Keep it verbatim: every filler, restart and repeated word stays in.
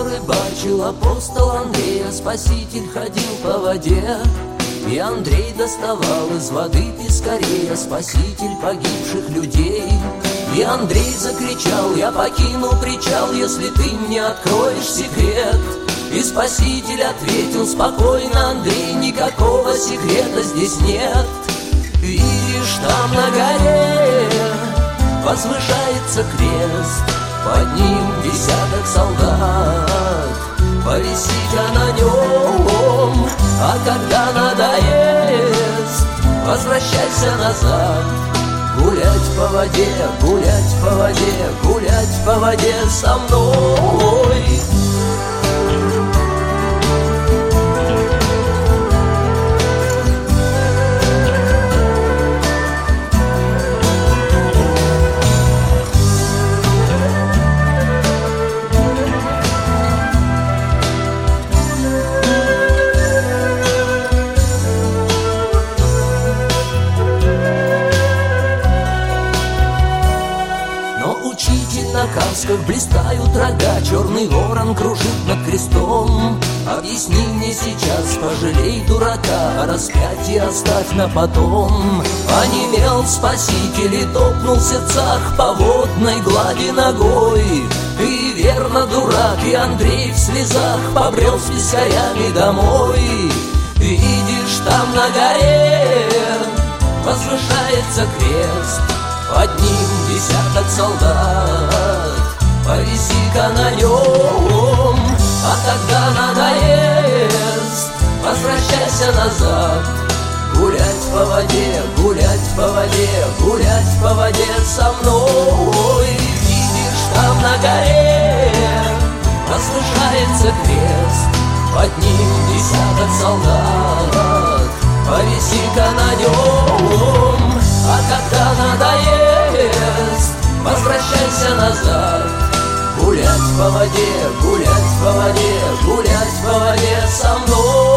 рыбачил апостол Андрей, а Спаситель ходил по воде. И Андрей доставал из воды пескарей, а Спаситель погибших людей. И Андрей закричал: я покину причал, если ты мне откроешь секрет. И Спаситель ответил: спокойно, Андрей, никакого секрета здесь нет. Видишь, там на горе возвышается крест, под ним десяток солдат, повиси-ка на нем, а когда надоест, возвращайся назад. Гулять по воде, гулять по воде, гулять по воде со мной. На касках блистают рога, черный ворон кружит над крестом. Объясни мне сейчас, пожалей дурака, а распятие оставь на потом. Онемел Спаситель и топнул в сердцах по водной глади ногой. И верно, дурак, и Андрей в слезах побрел с пескарями домой. Видишь, там на горе возвышается крест, под ним десяток солдат, повиси-ка на нем, а когда надоест, возвращайся назад. Гулять по воде, гулять по воде, гулять по воде со мной. Видишь, там на горе возвышается крест, под ним десяток солдат, повиси-ка на нем, а когда надоест, возвращайся назад. Гулять по воде, гулять по воде, гулять по воде со мной.